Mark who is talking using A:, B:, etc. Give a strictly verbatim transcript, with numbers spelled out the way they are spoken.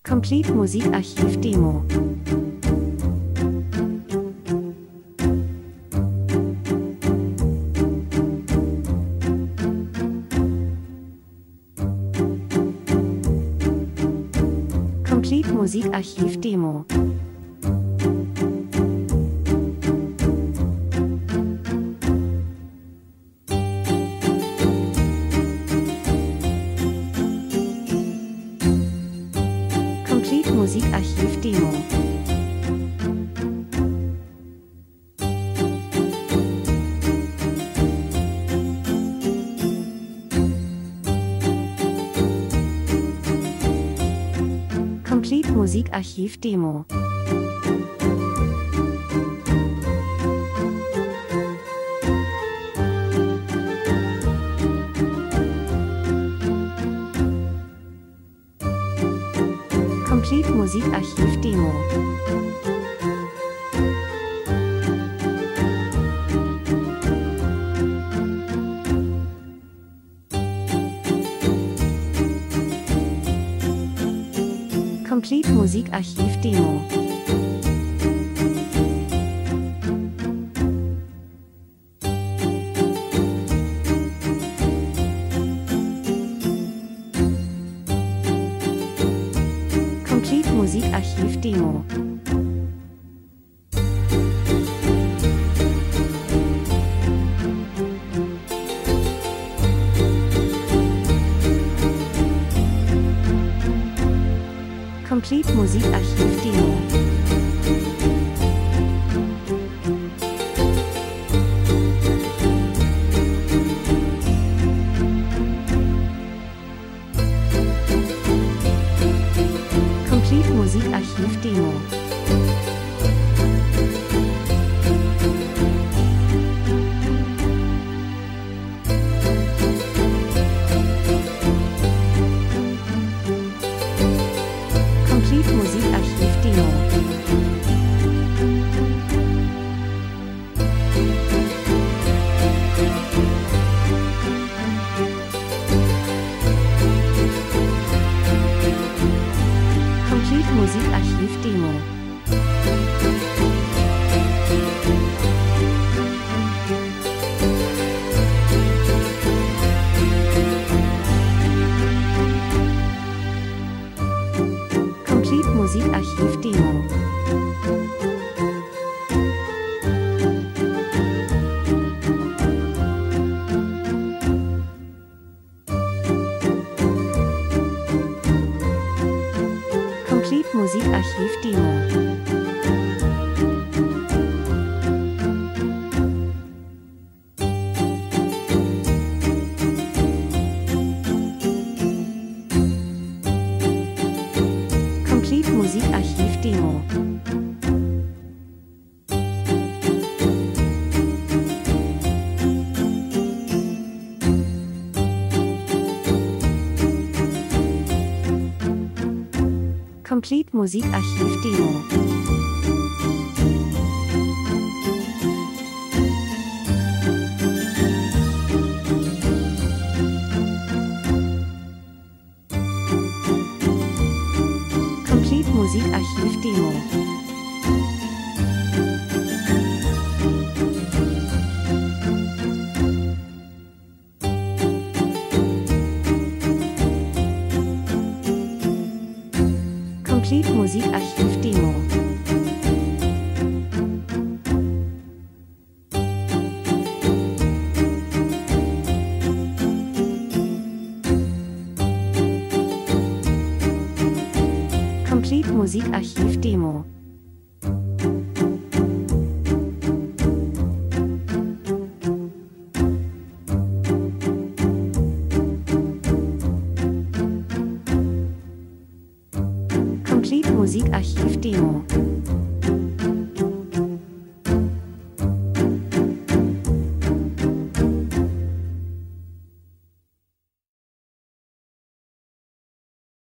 A: Complete Musikarchiv Demo. Complete Musikarchiv Demo. Complete Musikarchiv Demo. Complete Musikarchiv Demo. Complete Musikarchiv Demo. Complete Musikarchiv Demo. Complete Musikarchiv Demo. Complete Musikarchiv Demo. Complete Musikarchiv Demo. Complete Musikarchiv Demo. Complete Musikarchiv Demo. Complete Musikarchiv Demo. Complete Musikarchiv Demo. Complete Musikarchiv Demo. Complete Musikarchiv Demo. Complete Musikarchiv Demo. Complete Musikarchiv Demo. Complete Musikarchiv Demo. Complete Musikarchiv Demo.